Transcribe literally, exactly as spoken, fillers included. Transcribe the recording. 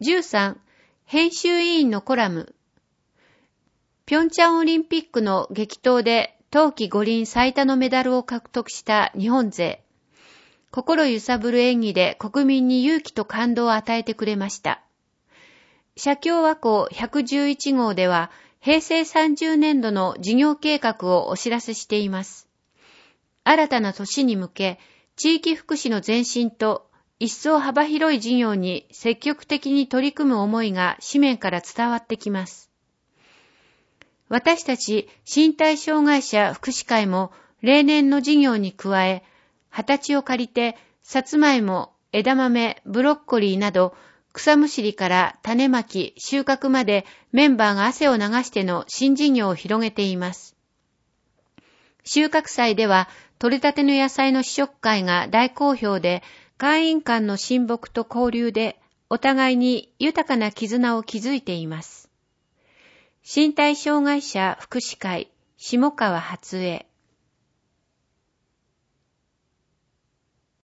じゅうさん、編集委員のコラム。ピョンチャンオリンピックの激闘で冬季五輪最多のメダルを獲得した日本勢。心揺さぶる演技で国民に勇気と感動を与えてくれました。社協和光ひゃくじゅういち号では平成さんじゅうねんどの事業計画をお知らせしています。新たな年に向け、地域福祉の前進と一層幅広い事業に積極的に取り組む思いが紙面から伝わってきます。私たち身体障害者福祉会も例年の事業に加え、畑地を借りてさつまいも、枝豆、ブロッコリーなど草むしりから種まき、収穫までメンバーが汗を流しての新事業を広げています。収穫祭では取れたての野菜の試食会が大好評で、会員間の親睦と交流でお互いに豊かな絆を築いています。身体障害者福祉会下川初江。